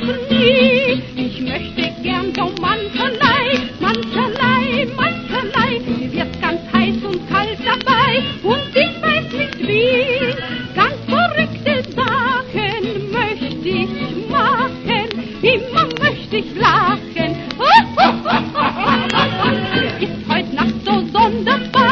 nie. Ich möchte gern so mancherlei, mir wird ganz heiß und kalt dabei und ich weiß nicht wie. Ganz verrückte Sachen möchte ich machen, immer möchte ich lachen. Ist heut Nacht so sonderbar.